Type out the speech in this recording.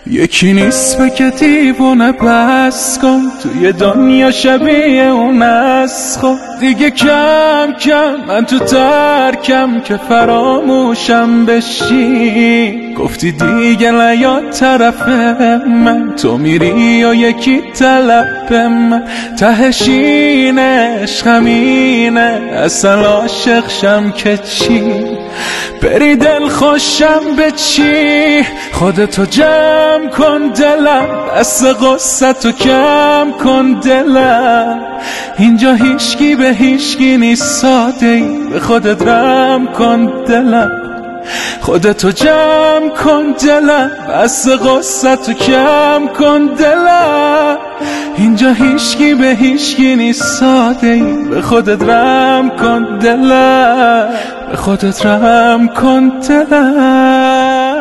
یکی نیست که دیوونه بس کن توی دنیا شبیه اون از خود دیگه کم کم من تو ترکم که فراموشم بشی گفتی دیگه نیاد طرف من تو میری و یکی طلب من تهش اینه عشقم اینه اصلا عاشق شم که چی بری دل خوشم به چی خودتو جمع کن دلم بس غصتو کم کن دلم اینجا هیچکی به هیچکی نیست ساده ای به خودت رم کن دلم خودتو جمع کن دلم بس غصتو کم کن دلم اینجا هیچکی به هیچکی نیست ساده ای به خودت رم کن دلم به خودت رم کن دلم